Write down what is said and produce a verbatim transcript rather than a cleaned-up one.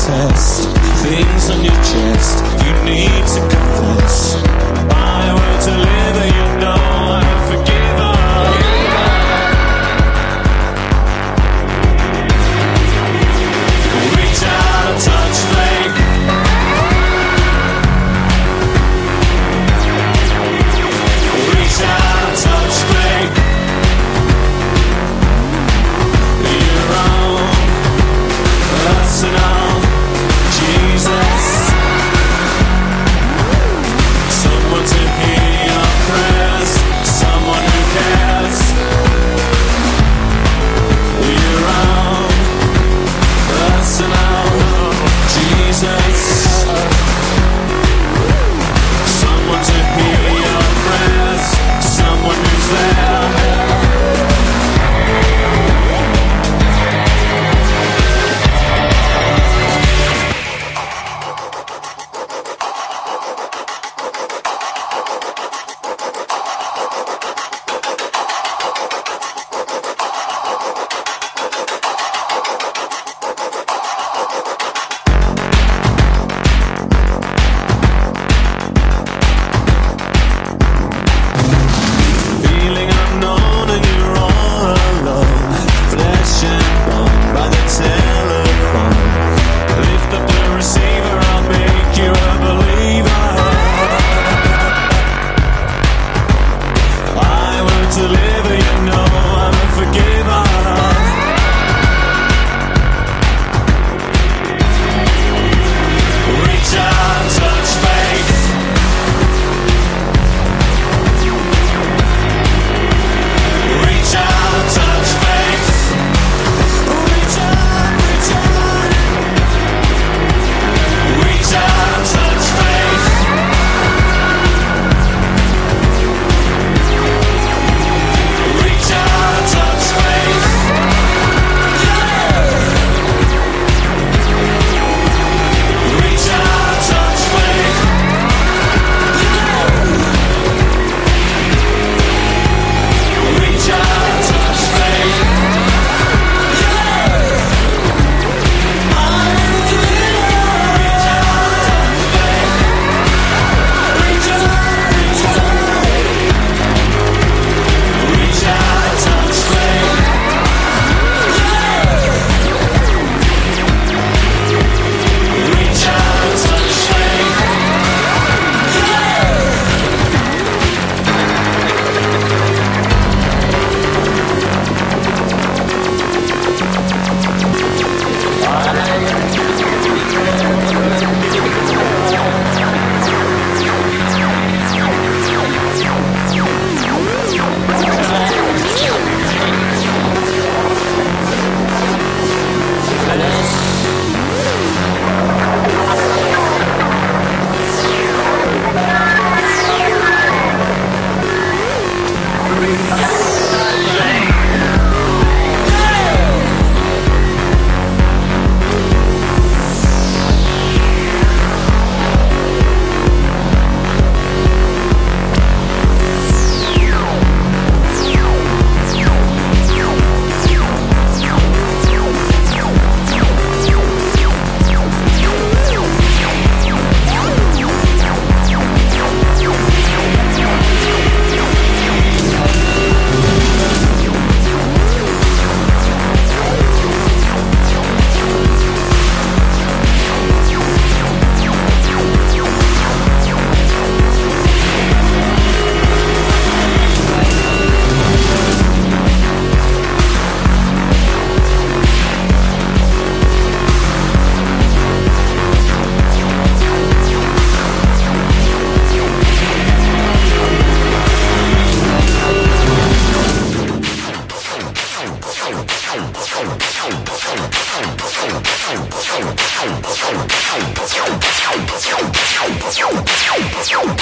test. Things on your chest, you need to confess. If I were to live, you know I'm forgiven. Reach out and touch flame. Reach out and touch flame. You're on, that's enough, Jesus. Someone to hear your prayers, someone who cares. You're on, that's enough, Jesus. Someone to hear your prayers, someone who's there. Feeling unknown and you're all alone. Flesh and bone by the telephone. Lift up the receiver, I'll make you a believer. I want to live, you know I'm a forgiver. Reach out, touch faith. Reach out, touch faith. Reach out, reach out. Reach out, touch faith. Reach out, touch faith. Reach out, touch faith. Reach out, touch faith. Reach out, touch faith. Reach out, touch faith. Thank you.